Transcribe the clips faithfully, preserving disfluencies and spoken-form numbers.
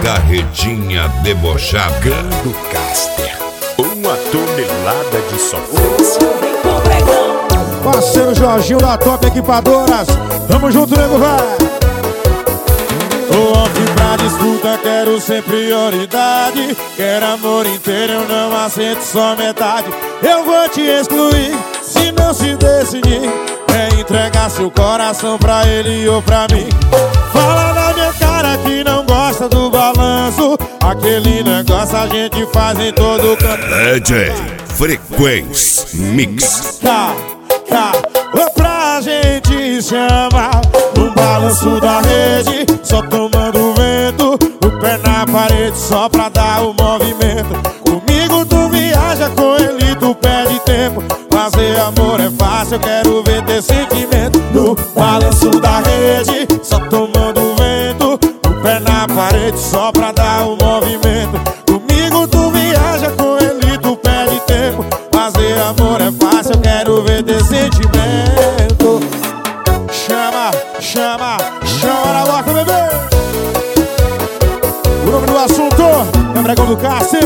Carretinha debochada. Gando Caster, uma tonelada de sofrência. Parceiro Jorginho da Top Equipadoras, tamo junto, nego, vai. Tô off pra disputa, quero ser prioridade. Quero amor inteiro, eu não aceito só metade. Eu vou te excluir, se não se decidir. É entregar seu coração pra ele ou pra mim. Fala na minha cara que não gosta do balanço. Aquele negócio a gente faz em todo canto. D J Frequência Mix. Cá, cá, pra gente se amar. No balanço da rede, só tomando vento. O pé na parede só pra dar o movimento. Comigo tu viaja, com ele tu perde tempo. Fazer amor é fácil, eu quero ver ter sentimento. No balanço da rede, só tomando vento. O pé na parede só pra dar o movimento. Comigo tu viaja, com ele tu perde tempo. Fazer amor é fácil, eu quero ver ter sentimento. Chama, chama, chama na boca, bebê. O nome do assunto é Bregão do Cássio.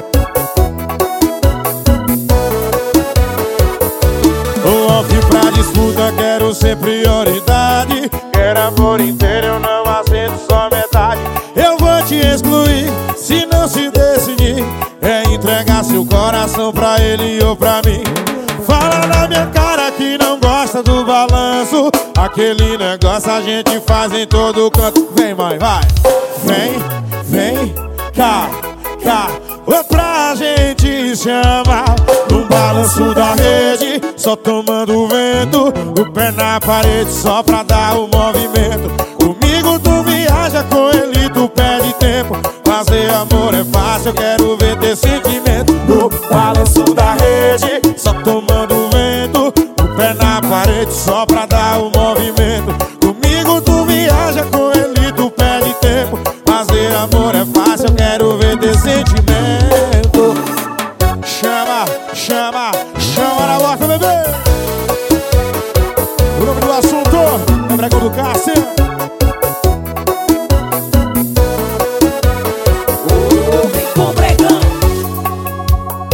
Tô off pra disputa, quero ser prioridade. Quero amor inteiro, eu não aceito só metade. Eu vou te excluir, se não se decidir. É entregar seu coração pra ele ou pra mim. Fala na minha cara que não gosta do balanço. Aquele negócio a gente faz em todo canto. Vem, mãe, vai. Vem, vem, cá, cá. Ou pra gente se amar. No balanço da rede, só tomando vento. O pé na parede só pra dar o movimento. Comigo tu viaja, com ele tu perde tempo. Fazer amor é fácil, eu quero ver ter sentimento. No balanço da rede, só tomando vento. O pé na parede só